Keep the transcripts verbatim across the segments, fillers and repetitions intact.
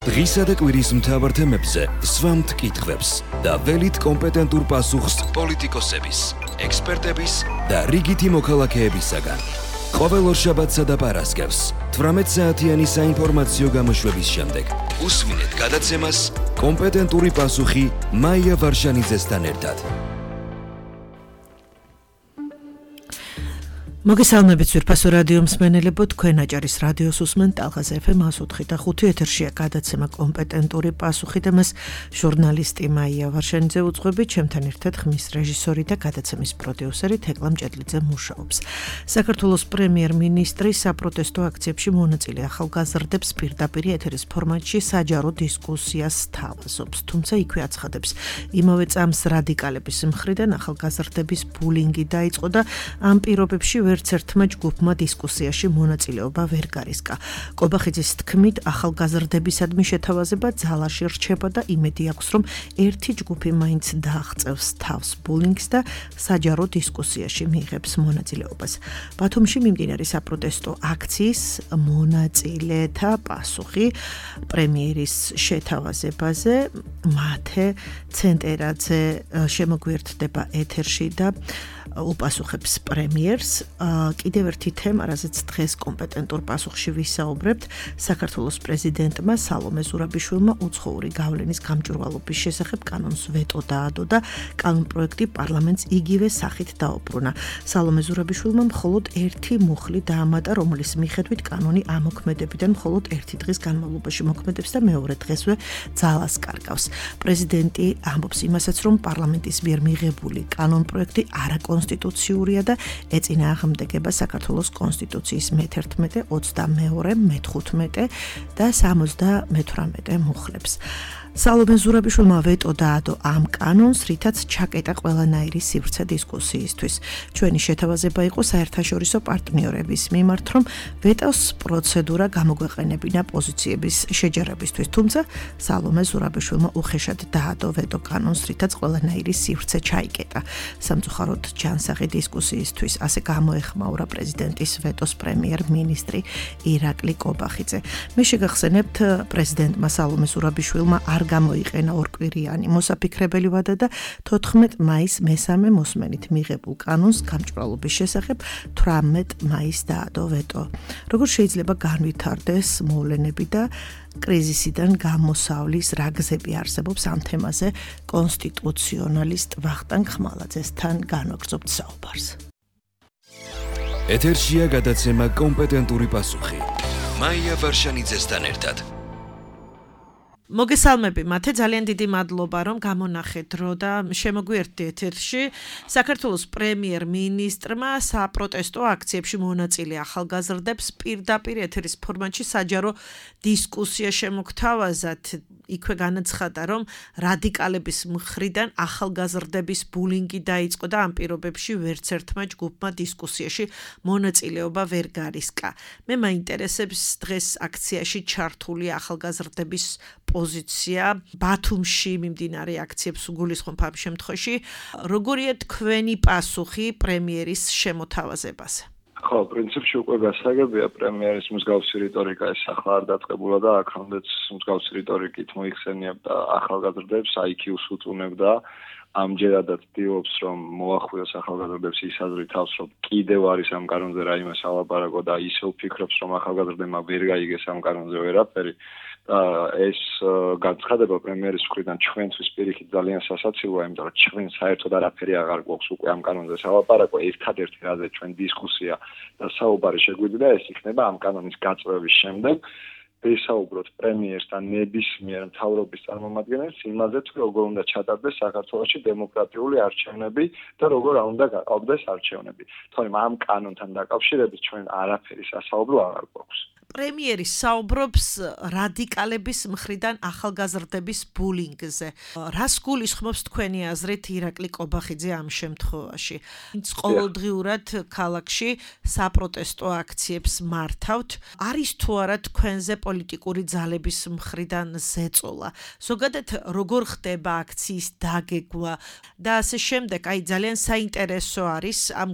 დღისა და კვირის მთავარ თემებზე სვამთ კითხვებს და ველით კომპეტენტურ პასუხს პოლიტიკოსების, ექსპერტების და რიგითი მოქალაქეებისაგან. ყოველ ორშაბათსა და პარასკევს თვრამეტ საათიანი საინფორმაციო გამოშვების შემდეგ უსმინეთ გადაცემას კომპეტენტური პასუხი მაია ვარშანიძესთან ერთად. მოგესალმებით ძვირფასო რადიო მსმენელებო, თქვენ აჭარის რადიოს უსმენთ ტალღაზ ეფ ემ εκατო ოთხი და ხუთი ეთერშია გადაცემა კომპეტენტური პასუხი და მას ჟურნალისტი მაია ვარშანიძე უძღვებით, ჩემთან ერთად ხმის რეჟისორი და გადაცემის პროდიუსერი თეკლა მჭედლიძე მუშაობს. საქართველოს პრემიერ-მინისტრი საპროტესტო აქციებში მონაწილე ახალგაზრდებს პირდაპირ ეთერის ფორმატში საჯარო დისკუსიას თავაზობს, თუმცა იქვე აცხადებს, იმავე წამს რადიკალების მხრიდან ახალგაზრდების ბულინგი დაიწყო და ამ პირობებში ვერც ერთმა ჯგუფმა დისკუსიაში მონაწილეობა ვერ გარისკა. კობახიძის თქმით, ახალგაზრდებისადმი შეთავაზება ძალაში რჩება და იმედი აქვს, რომ ერთი ჯგუფი მაინც დააღწევს თავს ბულინგს და საჯარო დისკუსიაში მიიღებს მონაწილეობას. ბათუმში მიმდინარე საპროტესტო აქციის მონაწილეთა პასუხი პრემიერის შეთავაზებაზე მათე ცენტერაძე შემოგვიერთდება ეთერში და უპასუხებს პრემიერს. კიდევ ერთი თემა, რაზეც დღეს კომპეტენტურ პასუხში ვისაუბრებთ, საქართველოს პრეზიდენტმა სალომე ზურაბიშვილმა უცხოური გავლენის გამჭვირვალობის შესახებ კანონს ვეტო დაადო და კანონპროექტი პარლამენტს იგივე სახით დაუბრუნა. სალომე ზურაბიშვილმა მხოლოდ ერთი მუხლი დაამატა, რომლის მიხედვით კანონი ამოქმედებიდან მხოლოდ ერთი დღის განმავლობაში მოქმედებს და მეორე დღესვე ძალას კარგავს. პრეზიდენტი ამბობს იმასაც, რომ პარლამენტის მიერ მიღებული კანონპროექტი არაკონსტიტუციურია და ეწინააღმდეგება საქართველოს კონსტიტუციის მეთერთმეტე, ოცდამეორე, მეთხვთმეტე და სამოცდამეთვრამეტე მუხლებს. სალომე ზურაბიშვილმა ვეტო დაადო ამ კანონს, რითაც ჩაკეტა ყველანაირი სივრცე დისკუსიისთვის. ჩვენი შეთავაზება იყო საერთაშორისო პარტნიორების მიმართ, რომ ვეტოს პროცედურა გამოგვეყენებინა პოზიციების შეჯერებისთვის, თუმცა სალომე ზურაბიშვილმა უხეშად დაადო ვეტო კანონს, რითაც ყველანაირი სივრცე ჩაიკეტა. სამწუხაროდ ჯანსაღი დისკუსიისთვის ასე გამოეხმაურა პრეზიდენტის ვეტოს პრემიერ-მინისტრი ირაკლი კობახიძე. მე შეგახსენებთ, პრეზიდენტმა სალომე ზურაბიშვილმა არ გამოიყენა ორკვირიანი მოსაფიქრებელი ვადა და თოთხმეტ მაისს მესამე მოსმენით მიღებულ კანონს გამჭვირვალობის შესახებ თვრამეტ მაისს დაადო ვეტო. როგორ შეიძლება განვითარდეს მოვლენები და კრიზისიდან გამოსავლის რა გზები არსებობს ამ თემაზე კონსტიტუციონალისტ ვახტანგ ხმალაძესთან განვაგრძობთ საუბარს. ეთერშია გადაცემა კომპეტენტური პასუხი მაია ვარშანიძესთან ერთად. მოგესალმები მათე, ძალიან დიდი მადლობა რომ გამონახეთ დრო და შემოგვიერთდით ეთერში. საქართველოს პრემიერ-მინისტრმა საპროტესტო აქციებში მონაწილე ახალგაზრდებს პირდაპირ ეთერის ფორმატში საჯარო დისკუსია შემოგთავაზათ. იქვე განაცხადა, რომ რადიკალების მხრიდან ახალგაზრდების ბულინგი დაიწყო და ამ პირობებში ვერც ერთმა ჯგუფმა დისკუსიაში მონაწილეობა ვერ გარისკა. მე მაინტერესებს დღეს აქციაში ჩართული ახალგაზრდების პოზიცია, ბათუმში მიმდინარე აქციებს უგულისხმობ ამ შემთხვევაში. როგორია თქვენი პასუხი პრემიერის შემოთავაზებაზე? ხო, პრინციპში უკვე გასაგებია, პრემიერის მსგავსი რიტორიკა ეს ახლა არ დაწყებულა და აქამდეც მსგავსი რიტორიკით მოიხსენიებდა ახალგაზრდებს, აი ქიუს უწუნებდა. ამჯერადაც ცდილობს, რომ მოახვიოს ახალგაზრდებს ის აზრი თავს, რომ კიდევ არის ამ კანონზე რაიმე სალაპარაკო და ისევ ფიქრობს, რომ ახალგაზრდებმა ვერ გაიგეს ამ კანონზე ვერაფერი. ეს განცხადება პრემიერის მხრიდან ჩვენთვის პირიქით ძალიან სასაცილოა, იმიტომ რომ ჩვენ საერთოდ არაფერი აღარ გვაქვს უკვე ამ კანონზე სალაპარაკო. ერთადერთი რაზე ჩვენ დისკუსია და საუბარი შეგვიძლია, ეს იქნება ამ კანონის გაწევების შემდეგ. ვისაუბროთ პრემიერთან ნებისმიერ მთავრობის წარმომადგენელს იმაზე, თუ როგორ უნდა ჩატარდეს საქართველოში დემოკრატიული არჩევნები და როგორ უნდა გაყალბდეს არჩევნები. თორემ ამ კანონთან დაკავშირებით ჩვენ არაფერი სასაუბრო აღარ გვაქვს. პრემიერი საუბრობს რადიკალების მხრიდან ახალგაზრდების ბულინგზე. რას გულისხმობს თქვენი აზრით ირაკლი კობახიძე ამ შემთხვევაში? ვინც ყოველდღიურად ქალაქში საპროტესტო აქციებს მართავთ, არის თუ არა თქვენზე პოლიტიკური ძალების მხრიდან ზეწოლა? ზოგადად როგორ ხდება აქციის დაგეგმვა და ასე შემდეგ? აი ძალიან საინტერესო არის ამ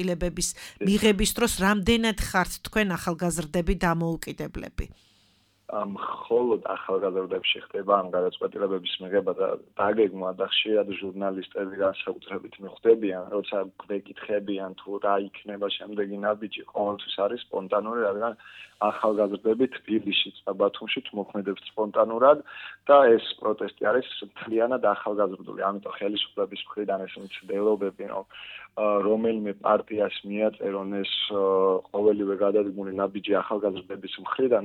გადაწყვეტილებების მიღების დროს რამდენად ხართ თქვენ ახალგაზრდები დამოუკიდებლები? მხოლოდ ახალგაზრდებში ხდება ამ გადაწყვეტილებების მიღება და დაგეგმვა და ხშირად ჟურნალისტები განსაკუთრებით მიხვდებიან, როცა გვეკითხებიან თუ რა იქნება შემდეგი ნაბიჯი, ყოველთვის არის სპონტანური, რადგან ახალგაზრდები თბილისშიც და ბათუმშიც მოქმედებს სპონტანურად და ეს პროტესტი არის მთლიანად ახალგაზრდული. ამიტომ ხელისუფლების მხრიდან ეს მცდელობები, რომ რომელიმე პარტიას მიაწერონ ეს ყოველივე გადადგმული ნაბიჯი ახალგაზრდების მხრიდან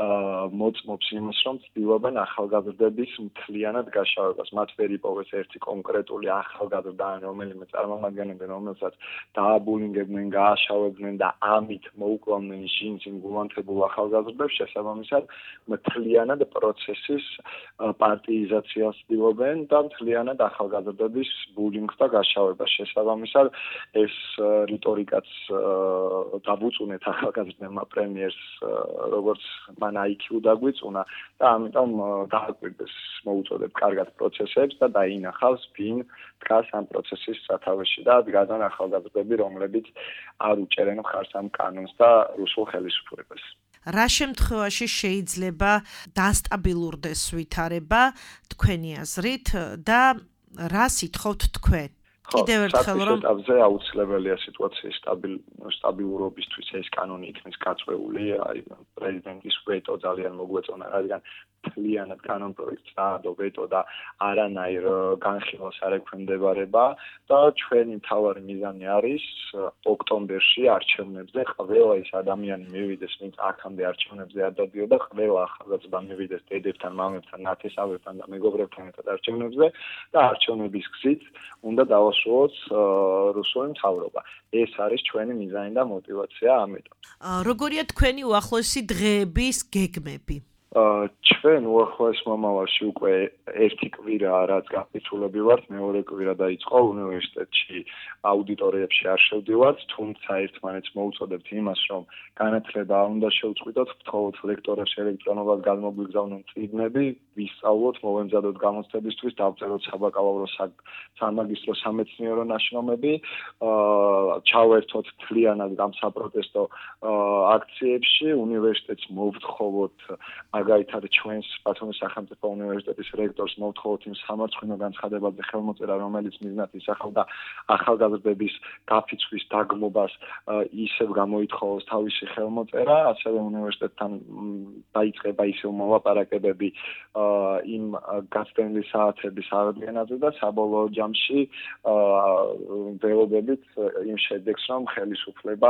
მოწმობს იმას, რომ ცდილობენ ახალგაზრდების მთლიანად გაშავებას. მათ ვერ იპოვეს ერთი კონკრეტული ახალგაზრდა ან რომელიმე წარმომადგენელი, რომელსაც დააბულინგებდნენ, გააშავებდნენ და ამით მოუკლავდნენ შინს იმ გულანთებულ ახალგაზრდებს, შესაბამისად მთლიანად პროცესის პარტიიზაციას ცდილობენ და მთლიანად ახალგაზრდების ბულინგს და გაშავებას. შესაბამისად ეს რიტორიკაც დაბუწუნეთ ახალგაზრდებმა პრემიერს, როგორც მან აი ქიუ დაგვიწუნა და ამიტომ დააკვირდეს მოუწოდებ კარგად პროცესებს და დაინახავს ვინ დგას ამ პროცესის სათავეში და დგან ახალგაზრდები, რომლებიც არ უჭერენ მხარს ამ კანონს და რუსულ ხელისუფლებას. რა შემთხვევაში შეიძლება დასტაბილურდეს ვითარება თქვენი აზრით და რა სიტყვით თქვენ? კიდევ ერთხელ რომ ეტაპზე აუცილებელია სიტუაციის სტაბილურობისთვის ეს კანონი იქნეს გაწვეული, აი პრეზიდენტის ვეტო ძალიან მოგვეწონა, რადგან მთლიანად კანონ პროექტს დაადო ვეტო და არანაირ განხილვას არ ექვემდებარება და ჩვენი მთავარი მიზანი არის ოქტომბერში არჩევნებზე ყველა ის ადამიანი მივიდეს, ვინც აქამდე არჩევნებზე არ დადიოდა, ყველა ახალგაზრდა მივიდეს დედებთან, მამებთან, ნათესავებთან და მეგობრებთან ერთად არჩევნებზე და არჩევნების გზით უნდა დავასრულოთ რუსული მთავრობა. ეს არის ჩვენი მიზანი და мотиваცია ამიტომ. როგორია თქვენი უახლოესი დღეების გეგმები? ჩვენ უახლოეს მომავალში უკვე ერთი კვირა რაც გაფიცულები ვართ, მეორე კვირა დაიწყო უნივერსიტეტში აუდიტორიებში არ შევდივართ, თუმცა ერთმანეთს მოუწოდებთ იმას, რომ განათლება არ უნდა შევწყვიტოთ, მხოლოდ ლექტორებს ელექტრონულად გამოგვიგზავნონ წიგნები, ვისწავლოთ, მოვემზადოთ გამოცდებისთვის, დავწეროთ საბაკალავრო სამაგისტრო სამეცნიერო ნაშრომები, ჩავერთოთ მთლიანად ამ საპროტესტო აქციებში, უნივერსიტეტს მოვთხოვოთ მაგალითად ჩვენს ბათუმის სახელმწიფო უნივერსიტეტის რექტორს მოვთხოვოთ იმ სამარცხვინო განცხადებაზე ხელმოწერა, რომელიც მიზნად ისახავდა ახალგაზრდების გაფიცვის დაგმობას, ისევ გამოითხოვოს თავისი ხელმოწერა, ასევე უნივერსიტეტთან დაიწყება ისევ მოლაპარაკებები იმ გასცემლი საათების აღდგენაზე და საბოლოო ჯამში ველობებით იმ შედეგს, რომ ხელისუფლება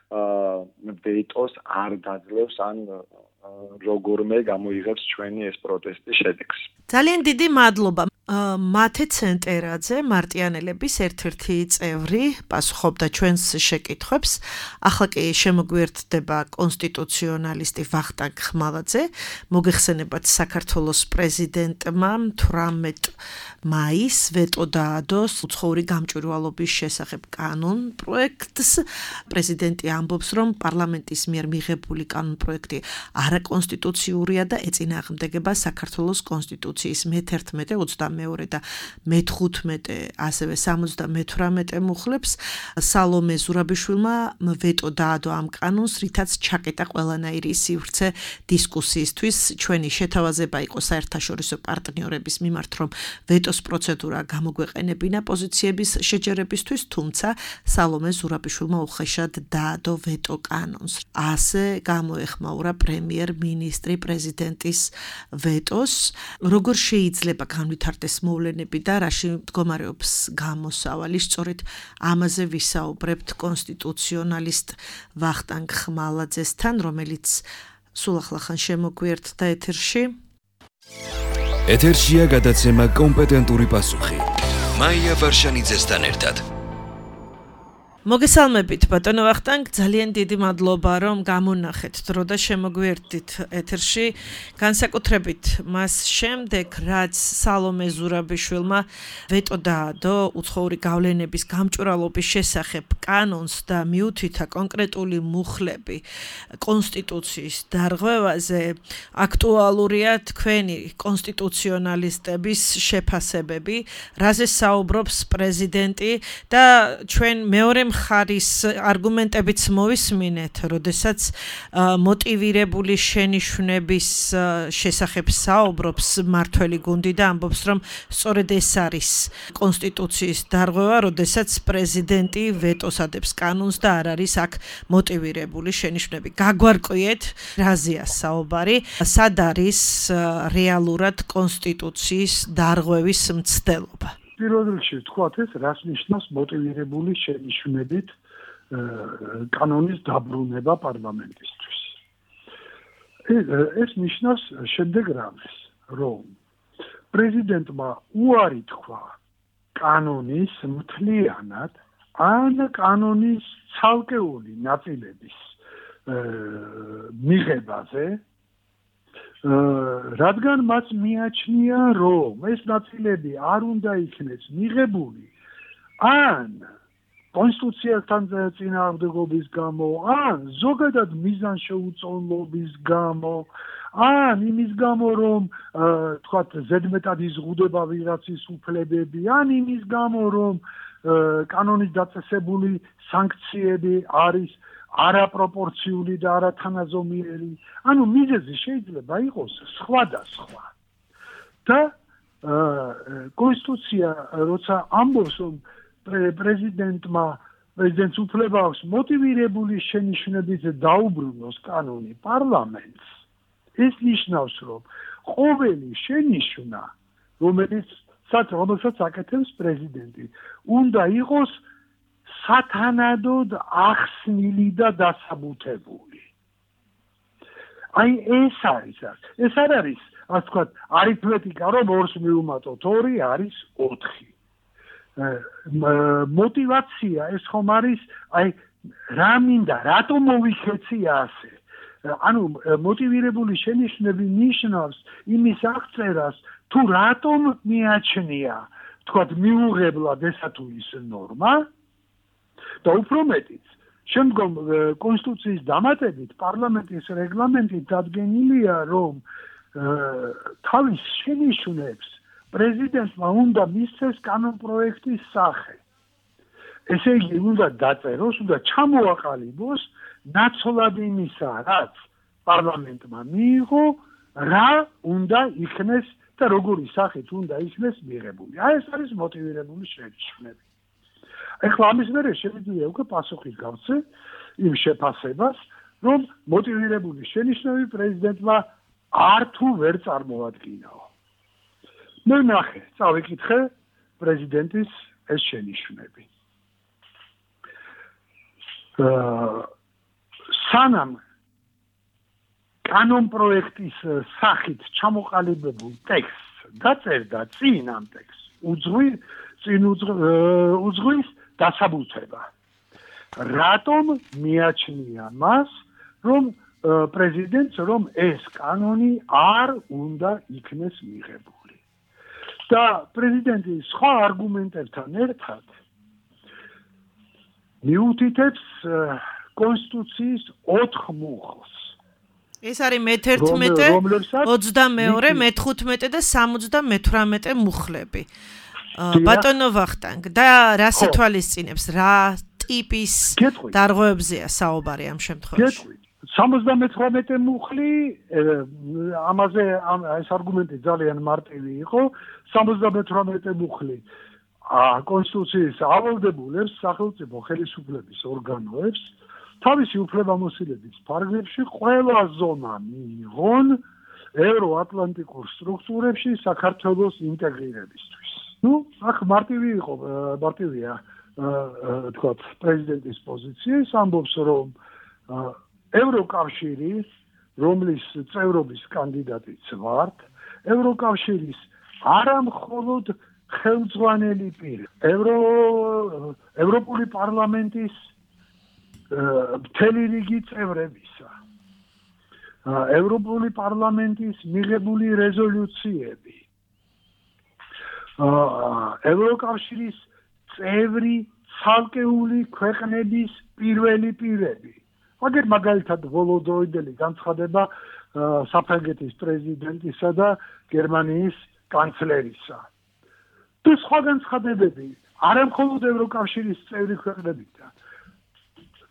ვეტოს არ გაძლევს ან როგორმე გამოიღებს ჩვენი ეს პროტესტის შედეგს. ძალიან დიდი მადლობა. მათე ცენტერაძე, მარტიანელების ერთ-ერთი წევრი, პასუხობდა ჩვენს შეკითხვებს. ახლა კი შემოგვიერთდება კონსტიტუციონალისტი ვახტანგ ხმალაძე. მოგეხსენებათ, საქართველოს პრეზიდენტმა თვრამეტ მაისს ვეტო დაადო უცხოური გამჭვირვალობის შესახებ კანონ პროექტს. პრეზიდენტი ამბობს, რომ პარლამენტის მიერ მიღებული კანონ პროექტი არაკონსტიტუციურია და ეწინააღმდეგება საქართველოს კონსტიტუციის მეთერთმეტე, ოცდამეორე და მეთხვუთმეტე, ასევე სამოცდამეთვრამეტე მუხლებს. სალომე ზურაბიშვილმა ვეტო დაადო ამ კანონს, რითაც ჩაკეტა ყველანაირი სივრცე დისკუსიისთვის. ჩვენი შეთავაზება იყო საერთაშორისო პარტნიორების მიმართ, რომ ვეტოს პროცედურა გამოგვეყენებინა პოზიციების შეჯერებისთვის, თუმცა სალომე ზურაბიშვილმა უხეშად დაადო ვეტო კანონს. ასე გამოეხმაურა პრემიერ-მინისტრი პრეზიდენტის ვეტოს. როგორ შეიძლება განვითარდეს მოვლენები და რაში მდგომარეობს გამოსავალი? სწორედ ამაზე ვისაუბრებთ კონსტიტუციონალისტ ვახტანგ ხმალაძესთან, რომელიც სულ ახლახან შემოგვიერთდა ეთერში. ეთერშია გადაცემა კომპეტენტური პასუხი. მაია ვარშანიძესთან ერთად. მოგესალმებით ბატონო ვახტანგ, ძალიან დიდი მადლობა რომ გამონახეთ დრო და შემოგვიერთდით ეთერში. განსაკუთრებით მას შემდეგ, რაც სალომე ზურაბიშვილმა ვეტო დაადო უცხოური გავლენების გამჭვირვალობის შესახებ კანონს და მიუთითა კონკრეტული მუხლები კონსტიტუციის დარღვევაზე, აქტუალურია თქვენი კონსტიტუციონალისტების შეფასებები, რაზე საუბრობს პრეზიდენტი და ჩვენ მეორე მხარის არგუმენტებიც მოვისმინეთ, როდესაც მოტივირებული შენიშვნების შესახებ საუბრობს მართველი გუნდი და ამბობს, რომ სწორედ ეს არის კონსტიტუციის დარღვევა, როდესაც პრეზიდენტი ვეტოს ადებს კანონს და არ არის აქ მოტივირებული შენიშვნები. გაგვარკვიეთ, რაზეა საუბარი, სად არის რეალურად კონსტიტუციის დარღვევის მცდელობა. პირველ რიგში ვთქვათ ეს, რას ნიშნავს მოტივირებული შენიშვნებით კანონის დაბრუნება პარლამენტისთვის. ეს ნიშნავს შემდეგ რამეს, რომ პრეზიდენტმა უარი თქვა კანონის მთლიანად ან კანონის ცალკეული ნაწილების მიღებაზე, რადგან მას მიაჩნია, რომ ეს ნაწილები არ უნდა იქნეს მიღებული ან კონსტიტუციასთან წინააღმდეგობის გამო, ან ზოგადად მიზანშეუწონლობის გამო, ან იმის გამო, რომ თქვათ ზედმეტად იზღუდება ვიღაცის უფლებები, ან იმის გამო, რომ კანონის დაწესებული სანქციები არის არაპროპორციული და არათანაზომიერი. ანუ მიზეზი შეიძლება იყოს სხვადასხვა. და კონსტიტუცია როცა ამბობს, რომ პრეზიდენტმა პრეზიდენტს უფლება აქვს მოტივირებული შენიშვნებით დაუბრუნოს კანონი პარლამენტს, ეს ნიშნავს, რომ ყოველი შენიშვნა, რომელიც რომელსაც აკეთებს პრეზიდენტი, უნდა იყოს სათანადოდ ახსნილი და დასაბუთებული. აი ეს არის ეს. ეს არ არის, ასე ვთქვათ, არითმეტიკა, რომ ორს მივუმატოთ ორი არის ოთხი. მოტივაცია ეს ხომ არის, აი რა მინდა, რატომ მოვიქეცია ასე. ანუ მოტივირებული შენიშვნები ნიშნავს იმის აღწერას, თუ რატომ მიაჩნია, ვთქვათ, მიუღებლად ესა თუ ის ნორმა. და უფრო მეტიც, შემდგომ კონსტიტუციის დამატებით პარლამენტის რეგლამენტით დადგენილია, რომ თავის შენიშვნებს პრეზიდენტმა უნდა მისცეს კანონპროექტის სახე. ესე იგი, უნდა დაწეროს, უნდა ჩამოაყალიბოს ნაცვლად იმისა, რაც პარლამენტმა მიიღო, რა უნდა იქნეს და როგორი სახით უნდა იქნეს მიღებული. აი ეს არის მოტივირებული შენიშვნები. ეხლა ამის მერე შემიძლია უკვე პასუხი გავცე იმ შეფასებას, რომ მოტივირებული შენიშვნები პრეზიდენტმა არ თუ ვერ წარმოადგინაო. მე ნახე, წავიკითხე პრეზიდენტის ეს შენიშვნები. სანამ კანონპროექტის სახით ჩამოყალიბებულ ტექსტს დაწერდა წინ ამ ტექსტს, წინ უძღვის დასაბუთება. რატომ მიაჩნია მას, რომ პრეზიდენტს, რომ ეს კანონი არ უნდა იქნეს მიღებული. და პრეზიდენტი სხვა არგუმენტებთან ერთად მიუთითებს კონსტიტუციის ოთხ მუხლს. ეს არის მეთერთმეტე, ოცდამეორე, მეთხუთმეტე და სამოცდამეთვრამეტე მუხლები. ბატონო ვახტანგ, და რას ითვალისწინებს, რა ტიპის დარღვევებზეა საუბარი ამ შემთხვევაში? სამოცდამეთვრამეტე მუხლი, ამაზე ეს არგუმენტი ძალიან მარტივი იყო. სამოცდამეთვრამეტე მუხლი კონსტიტუციის ავალდებულებს სახელმწიფო ხელისუფლების ორგანოებს თავისი უფლებამოსილების ფარგლებში ყველა ზონა მიიღონ ევროატლანტიკურ სტრუქტურებში საქართველოს ინტეგრირებისთვის. ნუ, აქ მარტივი იყო, მარტივია, თქვათ, პრეზიდენტის პოზიცია, ის ამბობს, რომ ევროკავშირი, რომლის წევრობის კანდიდატიც ვართ, ევროკავშირის არა მხოლოდ ხელმძღვანელი პირი, ევრო ევროპული პარლამენტის მთელი რიგი წევრებისა, ევროპული პარლამენტის მიღებული რეზოლუციები, ევროკავშირის წევრი ცალკეული ქვეყნების პირველი პირები. მაგერ მაგალითად ვოლოდოიდელი განცხადება საფრანგეთის პრეზიდენტისა და გერმანიის კანცლერისა. თუ სხვა განცხადებები არა მხოლოდ ევროკავშირის წევრი ქვეყნებიდან,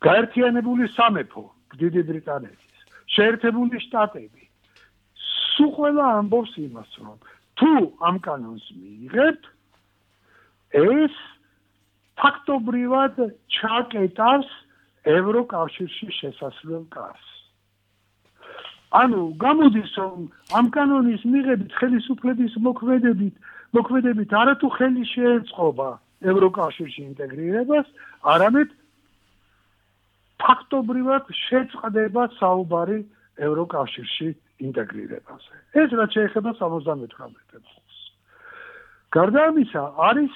გაერთიანებული სამეფო, დიდი ბრიტანეთის, შეერთებული შტატები, სულ ყველა ამბობს იმას, რომ თუ ამ კანონს მიიღებთ, ეს ფაქტობრივად ჩაკეტავს ევროკავშირში შესასვლელ კარს. ანუ გამოდის, რომ ამ კანონის მიღებით ხელისუფლების მოქმედებით, მოქმედებით არათუ ხელი შეეწყობა ევროკავშირში ინტეგრირებას, არამედ ფაქტობრივად შეწყდება საუბარი ევროკავშირში ინტეგრირებაზე. ეს რაც შეეხება სამოცდამეთვრამეტე მუხლს. გარდა ამისა, არის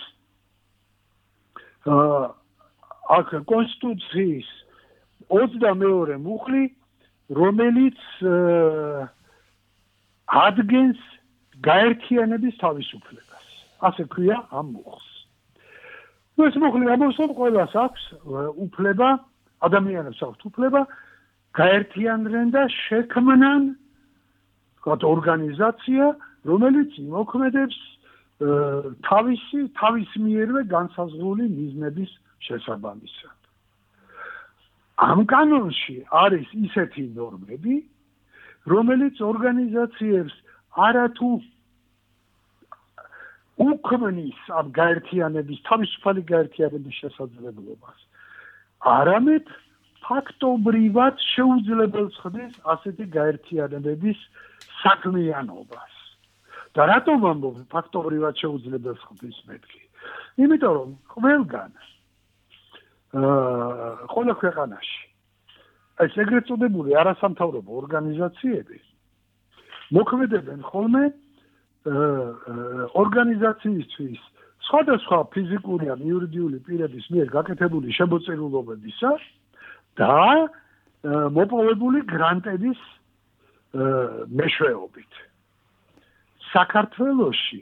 აქ კონსტიტუციის ოცდამეორე მუხლი, რომელიც ადგენს გაერთიანების თავისუფლებას. ასე ქვია ამ მუხლს. ეს მუხლი ამბობს, რომ ყველას აქვს უფლება, ადამიანებს აქვს უფლება გაერთიანდნენ და შექმნან ორგანიზაცია, რომელიც იმოქმედებს თავისი თავის მიერვე განსაზღვრული მიზნების შესაბამისად. ამ კანონში არის ისეთი ნორმები, რომელიც ორგანიზაციებს არათუ უქმნის ამ გაერთიანების, თავისუფალი გაერთიანების შესაძლებლობას, არამედ ფაქტობრივად შეუძლებელს ხდის ასეთი გაერთიანებების საქმიანობას. და რატომ ამბობ ფაქტობრივად შეუძლებელს ხდის მეთქი? იმიტომ რომ ყველგან აა ყველა ქვეყანაში ეს ეგრეთ წოდებული არასამთავრობო ორგანიზაციები მოქმედებენ ხოლმე ორგანიზაციისთვის სხვადასხვა ფიზიკური ან იურიდიული პირების მიერ გაკეთებული შემოწირულობებისა და მოპოვებული გრანტების მეშვეობით. საქართველოში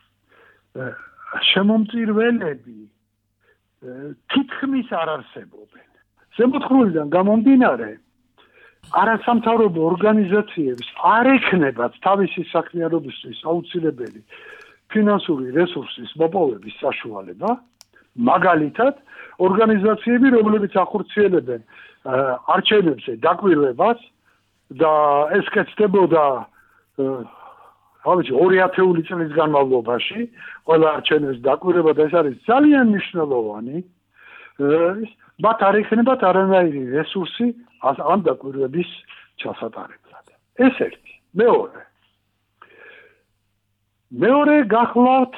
შემომწირველები თითქმის არ არსებობენ. ზემოთხრულიდან გამომდინარე, არასამთავრობო ორგანიზაციებს არ ექნებათ თავისი საქმიანობისთვის აუცილებელი ფინანსური რესურსის მოპოვების საშუალება, მაგალითად, ორგანიზაციები, რომლებიც ახორციელებენ არჩევნებზე დაკვირვებას და ეს კეთდებოდა ავიცი ორი ათეული წლის განმავლობაში, ყველა არჩევნების დაკვირვება და ეს არის ძალიან მნიშვნელოვანი, მათ არ ექნებათ არანაირი რესურსი ამ დაკვირვების ჩასატარებლად. ეს ერთი. მეორე. მეორე გახლავთ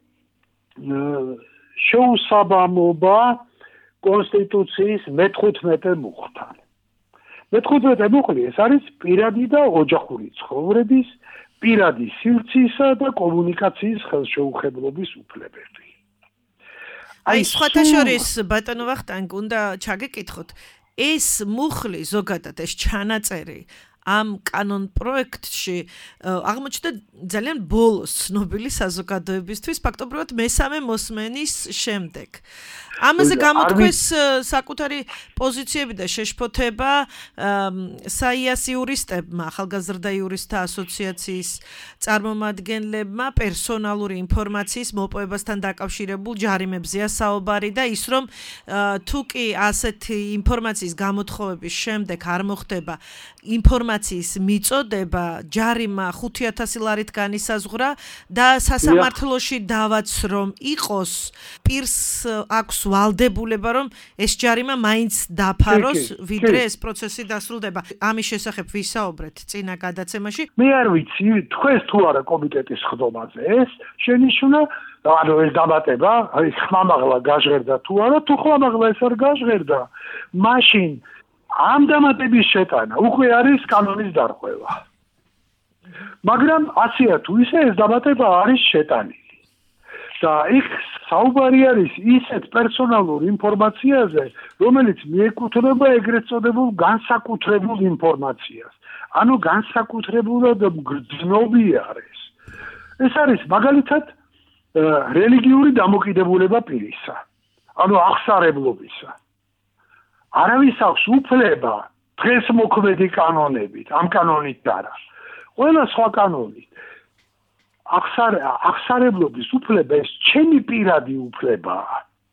შეუსაბამობა კონსტიტუციის მეთხუთმეტე მუხლთან. მეთხუთმეტე მუხლი ეს არის პირადი და ოჯახური ცხოვრების, პირადი სივრცისა და კომუნიკაციის ხელშეუხებლობის უფლებები. აი სხვათა შორის ბატონო ვახტანგ უნდა ჩაგეკითხოთ, ეს მუხლი ზოგადად ეს ჩანაწერი ამ კანონ პროექტში აღმოჩნდა ძალიან ბოლოს ცნობილი საზოგადოებისთვის, ფაქტობრივად მესამე მოსმენის შემდეგ. ამაზე გამოთქვეს საკუთარი პოზიციები და შეშფოთება საიას იურისტებმა, ახალგაზრდა იურისტთა ასოციაციის წარმომადგენლებმა პერსონალური ინფორმაციის მოპოვებასთან დაკავშირებულ ჯარიმებზეა საუბარი და ის რომ თუ კი ასეთი ინფორმაციის გამოთხოვების შემდეგ არ მოხდება ინფორმაციის მიწოდება, ჯარიმა ხუთი ათასი ლარით განისაზღვრა და სასამართლოში დავაც რომ იყოს პირს აქვს ვალდებულება რომ ეს ჯარიმა მაინც დაფაროს, ვიდრე ეს პროცესი დასრულდება. ამის შესახებ ვისაუბრეთ წინა გადაცემაში. მე არ ვიცი, თქვენს თუ არა კომიტეტის ხდომაზე ეს შენიშნა, ანუ ეს დამატება, აი ხმამაღლა გაჟღერდა თუ არა, თუ ხმამაღლა ეს არ გაჟღერდა, მაშინ ამ დამატების შეტანა უკვე არის კანონის დარღვევა. მაგრამ ასეა თუ ისე ეს დამატება არის შეტანილი. და იქ საუბარი არის ისეთ პერსონალურ ინფორმაციაზე, რომელიც მიეკუთვნება ეგრეთ წოდებულ განსაკუთრებულ ინფორმაციას. ანუ განსაკუთრებულად გრძნობი არის. ეს არის მაგალითად რელიგიური დამოკიდებულება პირისა. ანუ აღსარებლობისა. არავის აქვს უფლება დღეს მოქმედი კანონებით, ამ კანონით არა. ყველა სხვა კანონით აღსარებლობის უფლება ეს ჩემი პირადი უფლებაა.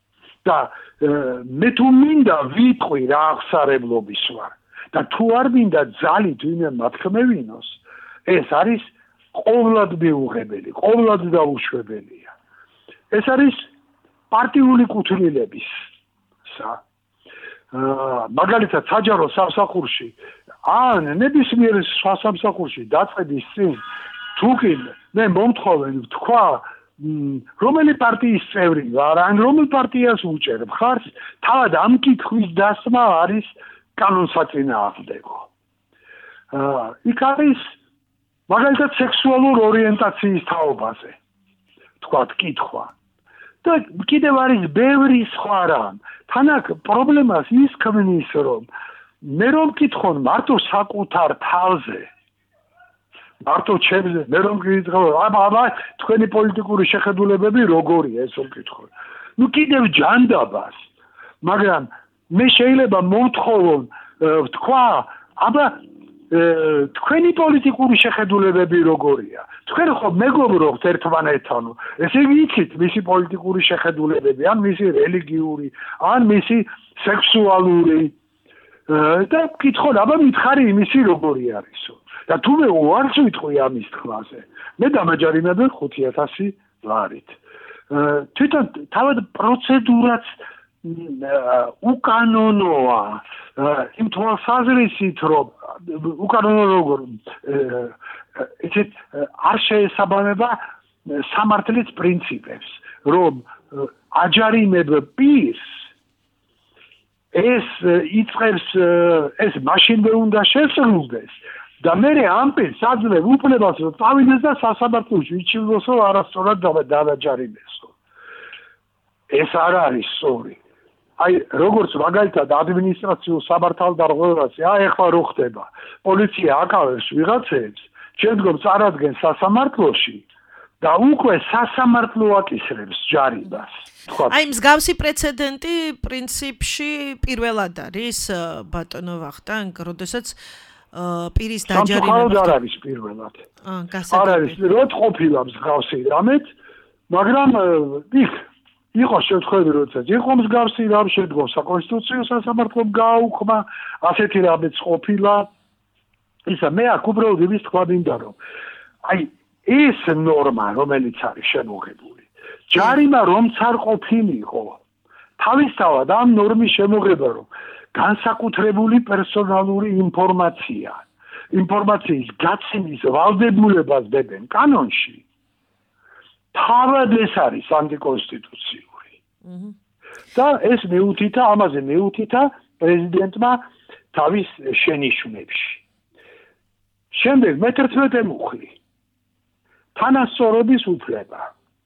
და მე თუ მინდა ვიტყვი რა აღსარებლობის ვარ და თუ არ მინდა ძალით ვინმე მათქმევინოს, ეს არის ყოვლად მიუღებელი, ყოვლად დაუშვებელია. ეს არის პარტიული კუთვნილების სა მაგალითად საჯარო სამსახურში ან ნებისმიერ სხვა სამსახურში დაწყების წინ თუ კი მე მომთხოვენ თქვა რომელი პარტიის წევრი ვარ ან რომელ პარტიას უჭერებ ხარს, თავად ამ კითხვის დასმა არის კანონსაწინააღმდეგო. იქ არის მაგალითად სექსუალურ ორიენტაციის თაობაზე თქვათ კითხვა და კიდევ არის ბევრი სხვა რამ. თან აქ პრობლემას ის ქმნის, რომ მე რომ კითხონ მარტო საკუთარ თავზე, მარტო ჩემზე, მე რომ გითხო, აბა აბა თქვენი პოლიტიკური შეხედულებები როგორია, ეს რომ კითხო. ნუ კიდევ ჯანდაბას, მაგრამ მე შეიძლება მომთხოვონ თქვა, აბა თქვენი პოლიტიკური შეხედულებები როგორია? თქვენ ხო მეგობრობთ ერთმანეთთან, ესე იგი იქით მისი პოლიტიკური შეხედულებები, ან მისი რელიგიური, ან მისი სექსუალური და კითხონ, აბა მითხარი იმისი როგორი არისო. და თუ მე უარს ვიტყვი ამის თქმაზე, მე დამაჯარიმებ ხუთი ათასი ლარით. თვითონ თავად პროცედურაც უკანონოა, იმ თვალსაზრისით, რომ უკანონო როგორ ესეთ არ შეესაბამება სამართლის პრინციპებს, რომ აჯარიმებ პირს ეს იწყებს ეს მაშინვე უნდა შესრულდეს და მე ამ პირს აძლევ უფლებას რომ წავიდეს და სასამართლოში იჩინოს რომ არასწორად დავაჯარიმესო. ეს არ არის სწორი. აი როგორც მაგალითად ადმინისტრაციულ სამართალდარღვევაზე, აი ახლა რო ხდება, პოლიცია აკავებს ვიღაცებს, შემდგომ წარადგენს სასამართლოში და უკვე სასამართლო აკისრებს ჯარიმას. აი მსგავსი პრეცედენტი პრინციპში პირველად არის ბატონო ვახტანგ, როდესაც პირის დაჯარიმება არ არის პირველად. არ არის, როდ ყოფილა მსგავსი რამეთ, მაგრამ იქ იყო შემთხვევები, როდესაც იყო მსგავსი რამ შედგო საკონსტიტუციო სასამართლომ გააუქმა, ასეთი რამეც ყოფილა. ისა მე აქ უბრალოდ იმის თქვა მინდა, რომ აი ეს ნორმა, რომელიც არის შემოღებული, ჯარიმა რომც არ ყოფილიყო, თავისთავად ამ ნორმის შემოღება, რომ განსაკუთრებული პერსონალური ინფორმაცია, ინფორმაციის გაცემის ვალდებულებას დებენ კანონში, თავად ეს არის ანტიკონსტიტუციური. და ეს მეუთითა, ამაზე მეუთითა პრეზიდენტმა თავის შენიშვნებში. შემდეგ მეთერთმეტე მუხლი. თანასწორობის უფლება.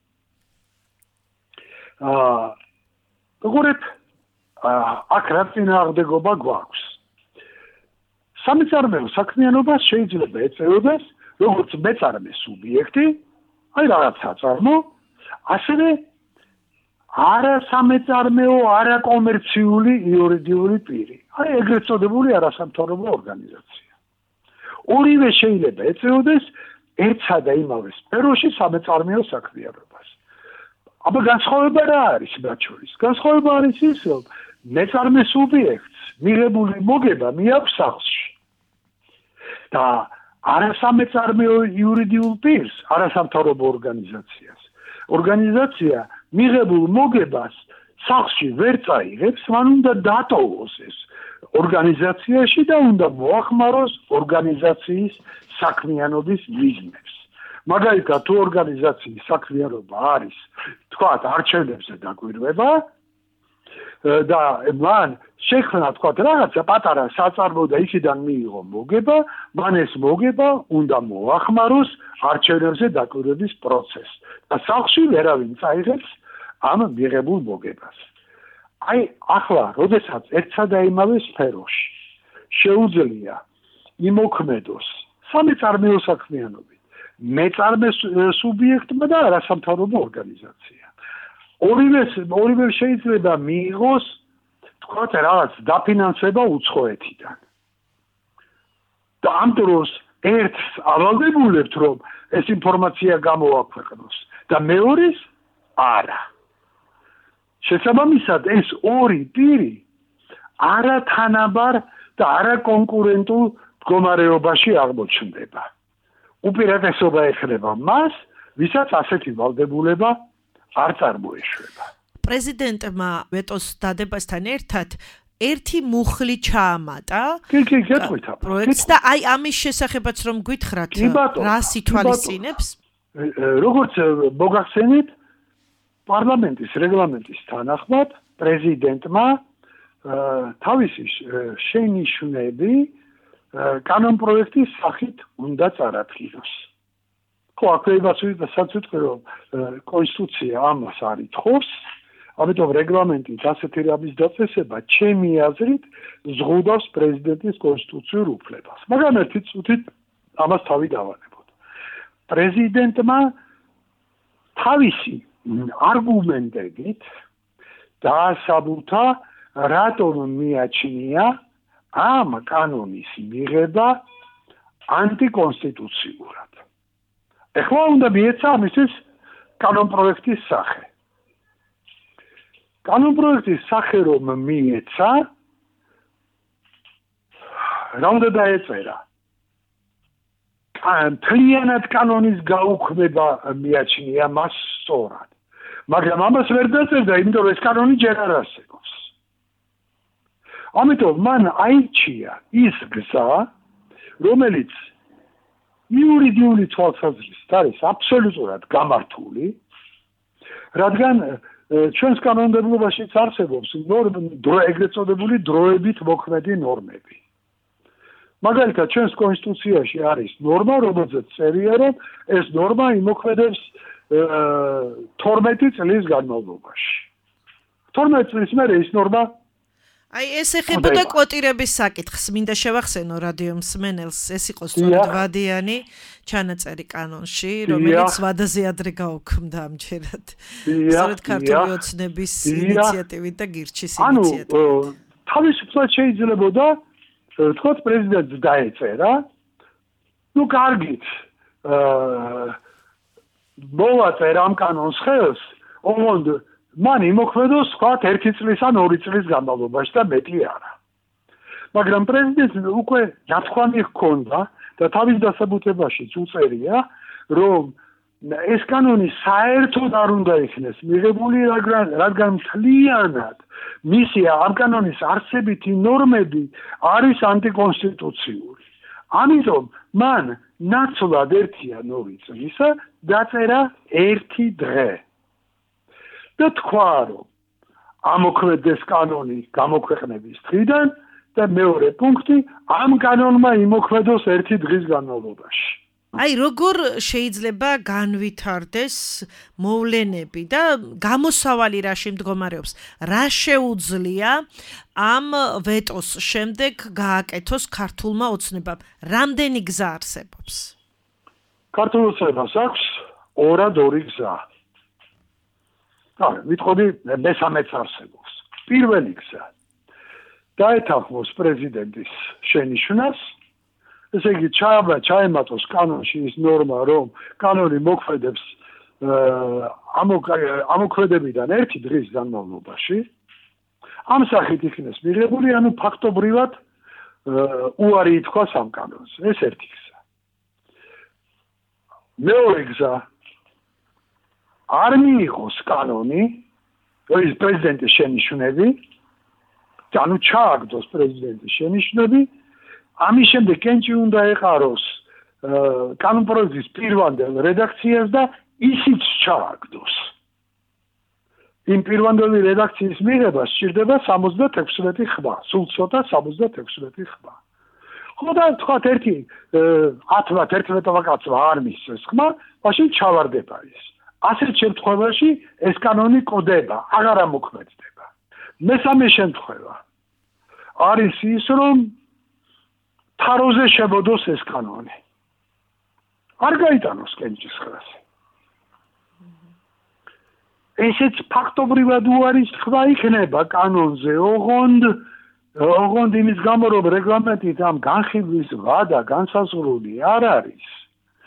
აა როგორეთ აქ რა წინააღმდეგობა გვაქვს? სამეწარმეო საქმიანობას შეიძლება ეწეოდეს როგორც მეწარმე სუბიექტი, აი რაღაც საწარმო, ასევე არასამეწარმეო, არაკომერციული იურიდიული პირი. აი ეგრეთ წოდებული არასამთავრობო ორგანიზაცია. ორივე შეიძლება ეწეოდეს ერთსა და იმავე სფეროში სამეწარმეო საქმიანობას. აბა განსხვავება რა არის მათ შორის? განსხვავება არის ის, რომ მეწარმე სუბიექტს მიღებული მოგება მიაქვს სახლში. და არასამეწარმეო იურიდიულ პირს, არასამთავრობო ორგანიზაციას. ორგანიზაცია მიღებულ მოგებას სახლში ვერ წაიღებს, მან უნდა დატოვოს ეს ორგანიზაციაში და უნდა მოახმაროს ორგანიზაციის საქმიანობის მიზნებს. მაგალითად, თუ ორგანიზაციის საქმიანობა არის, თქვათ, არჩევნებზე დაკვირვება და მან შექმნა, თქვათ, რაღაცა პატარა საწარმო და იქიდან მიიღო მოგება, მან ეს მოგება უნდა მოახმაროს არჩევნებზე დაკვირვების პროცესს და სახლში ვერავინ წაიღებს ამ მიღებულ მოგებას. აი, ახლა, როდესაც ერთსა და იმავე სფეროში შეუძლია იმოქმედოს სამეწარმეო საქმიანობით, მეწარმე სუბიექტმა და არასამთავრობო ორგანიზაცია. ორივე ორივე შეიძლება მიიღოს, თქვათ, რაღაც დაფინანსება უცხოეთიდან. და ამ დროს ერთს ავალდებულებთ, რომ ეს ინფორმაცია გამოაქვეყნოს და მეორეს არა. შესაბამისად ეს ორი პირი არათანაბარ და არაკონკურენტულ მდგომარეობაში აღმოჩნდება. უპირატესობა ეხება მას, ვისაც ასეთი ვალდებულება არ წარმოეშვება. პრეზიდენტმა ვეტოს დადებასთან ერთად ერთი მუხლი ჩაამატა პროექტს და აი ამის შესახებაც რომ გითხრათ, რას ითვალისწინებს? როგორც მოგახსენეთ, პარლამენტის რეგლამენტის თანახმად პრეზიდენტმა თავისი შენიშვნები კანონპროექტის სახით უნდა წარადგინოს. ხო, აქვეებასაც ვიტყვი, რომ კონსტიტუცია ამას არ ითხოვს, ამიტომ რეგლამენტით ასეთი რამის დაწესება ჩემი აზრით ზღუდავს პრეზიდენტის კონსტიტუციურ უფლებას. მაგრამ ერთი წუთით ამას თავი დავანებოთ. პრეზიდენტმა თავისი არგუმენტებით დაასაბუთა, რატომ მიაჩნია ამ კანონის მიღება ანტიკონსტიტუციურად. ეხლა უნდა მიეცა ამისთვის კანონპროექტის სახე. კანონპროექტის სახე რომ მიეცა, რა უნდა დაეწერა? მთლიანად კანონის გაუქმება მიაჩნია მას სწორად. მაგრამ ამას ვერ დაწერდა, იმიტომ რომ ეს კანონი ჯერ არ არსებობს. ამიტომ მან აირჩია ის გზა, რომელიც იურიდიული თვალსაზრისით არის აბსოლუტურად გამართული, რადგან ჩვენს კანონმდებლობაშიც არსებობს ეგრეთ წოდებული დროებით მოქმედი ნორმები. მაგალითად, ჩვენს კონსტიტუციაში არის ნორმა, რომელზეც წერია, რომ ეს ნორმა იმოქმედებს თორმეტი წლის განმავლობაში. თორმეტი წლის მერე ის ნორმა აი ეს ეხებოდა კვოტირების საკითხს, მინდა შევახსენო რადიო მსმენელს, ეს იყო სწორედ ვადიანი ჩანაწერი კანონში, რომელიც ვადაზე ადრე გაუქმდა ამჯერად. სწორედ ქართული ოცნების ინიციატივით და გირჩის ინიციატივით. ანუ თავისუფლად შეიძლებოდა თქვათ პრეზიდენტს დაეწერა, ну კარგით, მოვაწერ ამ კანონს ხელს, ოღონდ მან იმოქმედოს თქვათ ერთი წლის ან ორი წლის განმავლობაში და მეტი არა. მაგრამ პრეზიდენტს უკვე ნათქვამი ჰქონდა და თავის დასაბუთებაშიც უწერია, რომ ეს კანონი საერთოდ არ უნდა იქნეს მიღებული, რადგან მთლიანად მისი ამ კანონის არსებითი ნორმები არის ანტიკონსტიტუციური. ამიტომ მან ნაცვლად ერთი ან ორი წლისა დაწერა ერთი დღე. და თქვა, რომ ამოქმედდეს კანონი გამოქვეყნების დღიდან და მეორე პუნქტი ამ კანონმა იმოქმედოს ერთი დღის განმავლობაში. აი როგორ შეიძლება განვითარდეს მოვლენები და გამოსავალი რაში მდგომარეობს? რა შეუძლია ამ ვეტოს შემდეგ გააკეთოს ქართულმა ოცნებამ? რამდენი გზა არსებობს? ქართულ ოცნებას აქვს ორად ორი გზა. აი, ვიტყოდი მესამეც არსებობს. პირველი გზა დაეთანხმოს პრეზიდენტის შენიშვნას, ესე იგი ჩააბა ჩაემატოს კანონში ის ნორმა, რომ კანონი მოქმედებს ამოქმედებიდან ერთი დღის განმავლობაში. ამ სახით იქნეს მიღებული, ანუ ფაქტობრივად უარი ითქვას ამ კანონს. ეს ერთი გზა. მეორე გზა არ მიიღოს კანონი, ის პრეზიდენტის შენიშვნები, ანუ ჩააგდოს პრეზიდენტის შენიშვნები, ამის შემდეგ კენჭი უნდა ეყაროს კანონპროექტის პირვანდელ რედაქციას და ისიც ჩააგდოს. იმ პირვანდელი რედაქციის მიღებას სჭირდება სამოცდათექვსმეტი ხმა, სულ ცოტა სამოცდათექვსმეტი ხმა. ხო და თქვათ ერთი ათმა ერთმეტმა კაცმა არ მისცეს ხმა, მაშინ ჩავარდება ის. ასეთ შემთხვევაში ეს კანონი კოდება, აღარ ამოქმედდება. მესამე შემთხვევა არის ის, რომ თაროზე შებოდოს ეს კანონი. არ გაიტანოს კენჭის ხმას. ესეც ფაქტობრივად უარის თქვა იქნება კანონზე, ოღონდ ოღონდ იმის გამო, რომ რეგლამენტით ამ განხილვის ვადა განსაზღვრული არ არის.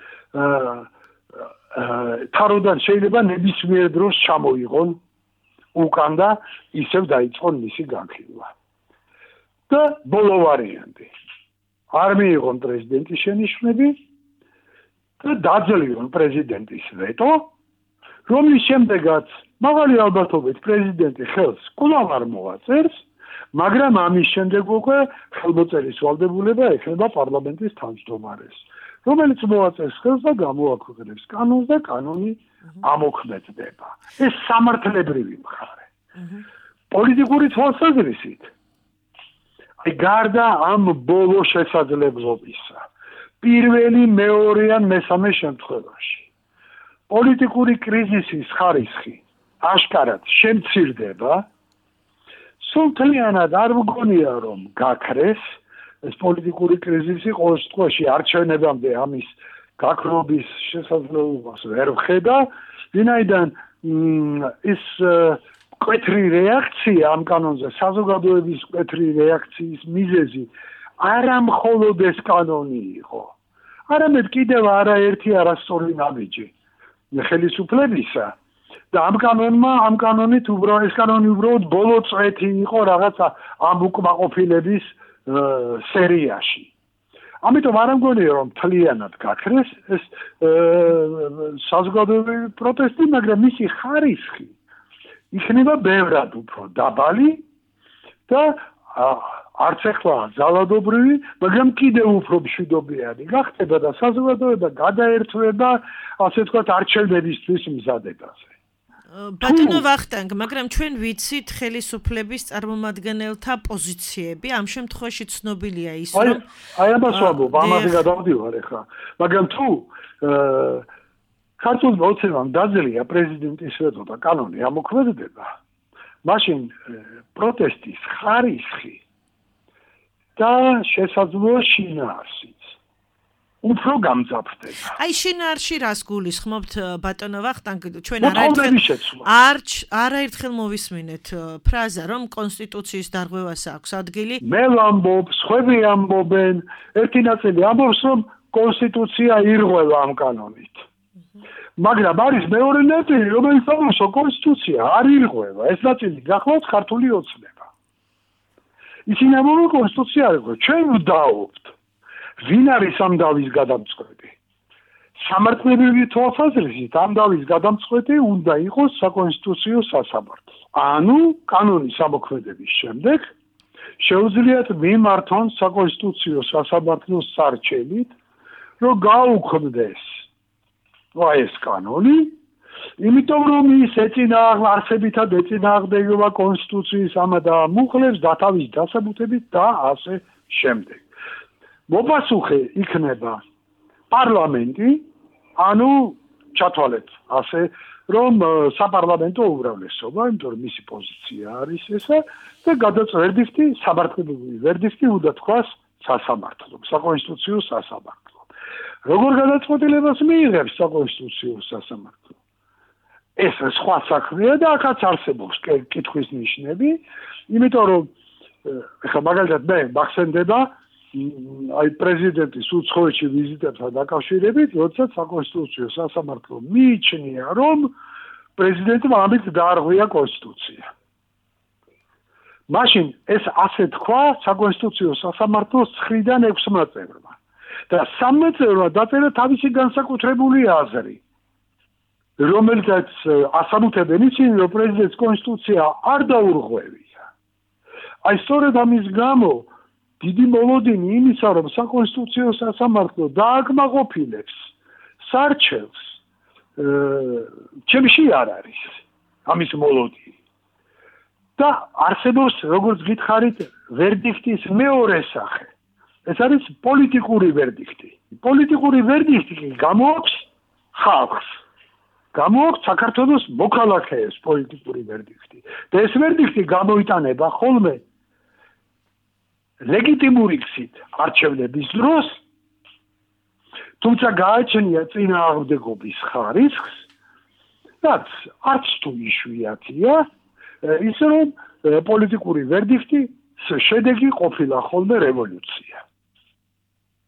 თაროდან შეიძლება ნებისმიერ დროს ჩამოიღონ უკან და ისევ დაიწყო მისი განხილვა. და ბოლო ვარიანტი. არ მიიღონ პრეზიდენტის შენიშვნები და დაძლიონ პრეზიდენტის ვეტო, რომლის შემდეგაც მაღალი ალბათობით პრეზიდენტი ხელს კვლავ არ მოაწერს, მაგრამ ამის შემდეგ უკვე ხელმოწერის ვალდებულება ექნება პარლამენტის თავმჯდომარეს, რომელიც მოაწერს ხელს და გამოაქვეყნებს კანონს და კანონი ამოქმედდება. ეს სამართლებრივი მხარე. პოლიტიკური თვალსაზრისით აი გარდა ამ ბოლო შესაძლებლობისა, პირველი, მეორე ან მესამე შემთხვევაში პოლიტიკური კრიზისის ხარისხი აშკარად შემცირდება, სულთლიანად არ მგონია რომ გაქრეს ეს პოლიტიკური კრიზისი ყოველ შემთხვევაში არჩევნებამდე ამის გაქრობის შესაძლებლობას ვერ ვხედა, ვინაიდან ის მკვეთრი რეაქცია ამ კანონზე, საზოგადოების მკვეთრი რეაქციის მიზეზი არა მხოლოდ ეს კანონი იყო, არამედ კიდევ არაერთი არასწორი ნაბიჯი ხელისუფლებისა და ამ კანონმა, ამ კანონით უბრალოდ ეს კანონი უბრალოდ ბოლო წვეთი იყო რაღაცა ამ უკმაყოფილების სერიაში. ამიტომ არ მგონია რომ თლიანად გაქრეს ეს საზოგადოებრივი პროტესტი, მაგრამ მისი ხარისხი იქნება ბევრად უფრო დაბალი და არც ახლა ძალადობრივი, მაგრამ კიდევ უფრო მშვიდობიანი გახდება და საზოგადოება გადაერთვება, ასე ვთქვათ, არჩევნებისთვის მზადებაზე. ბატონო ვახტანგ, მაგრამ ჩვენ ვიცით ხელისუფლების წარმომადგენელთა პოზიციები, ამ შემთხვევაში ცნობილია ის, რომ აი ამას ვამბობ, ამაზე გადავდივარ ახლა. მაგრამ თუ ქართულ მოცემამ დაძლია პრეზიდენტის ვეტო და კანონი ამოქმედდება, მაშინ პროტესტის ხარისხი და შესაძლოა შინაარსიც უფრო გამძაფრდება. აი შინაარსი რას გულისხმობთ ბატონო ვახტანგ, ჩვენ არაერთხელ არაერთხელ მოვისმინეთ ფრაზა, რომ კონსტიტუციის დარღვევას აქვს ადგილი. მე ვამბობ, სხვები ამბობენ, ერთი ნაწილი ამბობს, რომ კონსტიტუცია ირღვევა ამ კანონით. მაგრამ არის მეორე ნაწილი, რომელიც ამბობს, რომ კონსტიტუცია არ ირღვევა. ეს ნაწილი გახლავთ ქართული ოცნება. ისინი ამბობენ, კონსტიტუცია არ ირღვევა. ჩვენ ვდაობთ. ვინ არის ამ დავის გადამწყვეტი? სამართლებრივი თვალსაზრისით ამ დავის გადამწყვეტი უნდა იყოს საკონსტიტუციო სასამართლო. ანუ კანონის ამოქმედების შემდეგ შეუძლიათ მიმართონ საკონსტიტუციო სასამართლოს სარჩელით, რომ გაუქმდეს ეს კანონი, იმიტომ რომ ის ეწინააღმდეგება არსებითად ეწინააღმდეგება კონსტიტუციის ამადა მუხლებს დათავის დასაბუთებით და ასე შემდეგ. მოპასუხე იქნება პარლამენტი, ანუ ჩათვალეთ ასე, რომ საპარლამენტო უმრავლესობა, იმიტომ რომ მისი პოზიცია არის ესა და გადაწყვეტი სამართლებრივი ვერდიქტი უნდა თქვას სასამართლომ, საკონსტიტუციო სასამართლომ. როგორ გადაწყვეტილებას მიიღებს საკონსტიტუციო სასამართლო? ეს სხვა საქმეა და აქაც არსებობს კითხვის ნიშნები, იმიტომ რომ ხა მაგალითად მე მახსენდება აი პრეზიდენტის უცხოეთში ვიზიტებთან დაკავშირებით, როდესაც საკონსტიტუციო სასამართლო მიიჩნია, რომ პრეზიდენტმა ამით დაარღვია კონსტიტუცია. მაშინ ეს ასე თქვა საკონსტიტუციო სასამართლოს ცხრიდან ექვსმა წევრმა და სამმა წევრმა დაწერა თავისი განსაკუთრებული აზრი, რომელსაც ასამართებენ ისინი, რომ პრეზიდენტის კონსტიტუცია არ დაურღვევია. აი სწორედ ამის გამო დიდი მოლოდინი იმისა, რომ საკონსტიტუციო სასამართლო დააკმაყოფილებს სარჩელს, ჩემში არ არის ამის მოლოდინი. და არსებობს, როგორც გითხარით, ვერდიქტის მეორე სახე. ეს არის პოლიტიკური ვერდიქტი. პოლიტიკური ვერდიქტი გამოაქვს ხალხს. გამოაქვს საქართველოს მოქალაქეებს პოლიტიკური ვერდიქტი. და ეს ვერდიქტი გამოიტანება ხოლმე ლეგიტიმური გზით არჩევნების დროს, თუმცა გააჩნია წინააღმდეგობის ხარისხს, რაც არც თუ იშვიათია, ის რომ პოლიტიკური ვერდიქტი შედეგი ყოფილა ხოლმე რევოლუცია.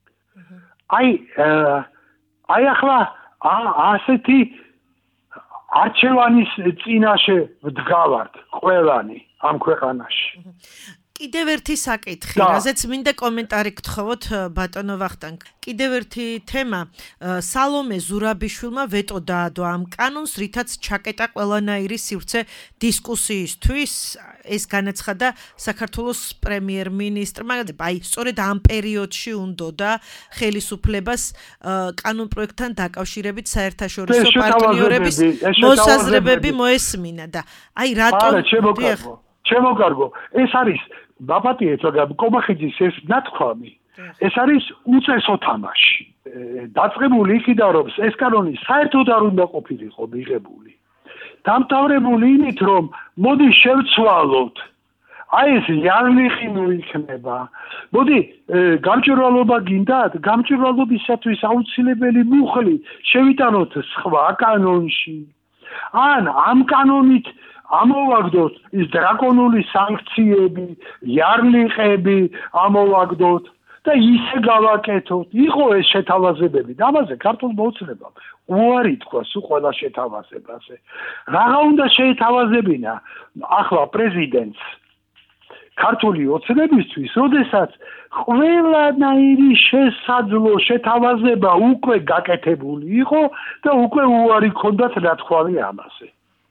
აი აი ახლა ასეთი არჩევანის წინაშე ვდგავართ ყველანი ამ ქვეყანაში. კიდევ ერთი საკითხი, რაზეც მინდა კომენტარი გთხოვოთ ბატონო ვახტანგ. კიდევ ერთი თემა, სალომე ზურაბიშვილმა ვეტო დაადო ამ კანონს, რითაც ჩაკეტა ყველანაირი სივრცე დისკუსიისთვის. ეს განაცხადა საქართველოს პრემიერ-მინისტრმა, აი, სწორედ ამ პერიოდში უნდოდა ხელისუფლებას კანონპროექტთან დაკავშირებით საერთაშორისო პარტნიორების მოსაზრებები მოესმინა და აი რატომ შემოგარგო, ეს არის ბაბატიეთ, კომახიძის ეს ნათქვამი, ეს არის უწესო თამაში. დაწყებული იქიდან რომ ეს კანონი საერთოდ არ უნდა ყოფილიყო მიღებული. დამთავრებული იმით რომ მოდი შევცვალოთ. აი ეს იანლიხი მოიქნება. მოდი გამჭვირვალობა გინდათ? გამჭვირვალობისათვის აუცილებელი მუხლი შევიტანოთ სხვა კანონში. ან ამ კანონით ამოვაგდოთ ის დრაკონული სანქციები, იარლიყები ამოვაგდოთ და ისე გავაკეთოთ. იყო ეს შეთავაზებები და ამაზე ქართულ მოუწლებამ უარი თქვა სულ ყველა შეთავაზებაზე. რაღა უნდა შეეთავაზებინა ახლა პრეზიდენტს ქართული ოცნებისთვის, როდესაც ყველანაირი შესაძლო შეთავაზება უკვე გაკეთებული იყო და უკვე უარი ჰქონდათ ნათქვამი ამაზე.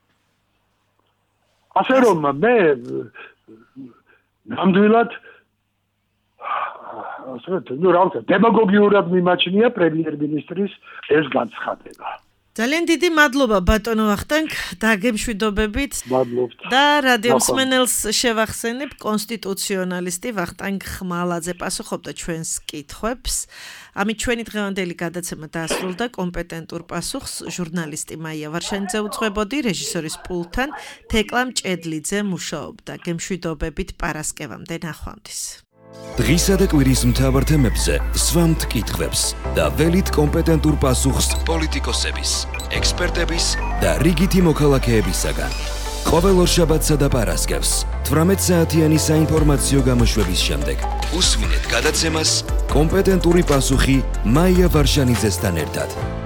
ასე რომ მე ნამდვილად ასე ნუ რა ვთქვა დემაგოგიურად მიმაჩნია პრემიერ-მინისტრის ეს განცხადება. ძალიან დიდი მადლობა ბატონო ვახტანგ და გემშვიდობებით. მადლობთ. და რადიო მსმენელს შევახსენებ კონსტიტუციონალისტი ვახტანგ ხმალაძე პასუხობდა ჩვენს კითხვებს. ამით ჩვენი დღევანდელი გადაცემა დაასრულდა. კომპეტენტურ პასუხს ჟურნალისტი მაია ვარშანიძე უძღვებოდი, რეჟისორის პულტთან თეკლა მჭედლიძე მუშაობდა. გემშვიდობებით პარასკევამდე ნახვამდის. დღისა და კვირის მთავარ თემებზე სვამთ კითხვებს და ველით კომპეტენტურ პასუხს პოლიტიკოსების, ექსპერტების და რიგითი მოქალაქეებისაგან. ყოველ ორშაბათსა და პარასკევს თვრამეტ საათიანი საინფორმაციო გამოშვების შემდეგ უსვინეთ გადაცემას კომპეტენტური პასუხი მაია ვარშანიძესთან ერთად.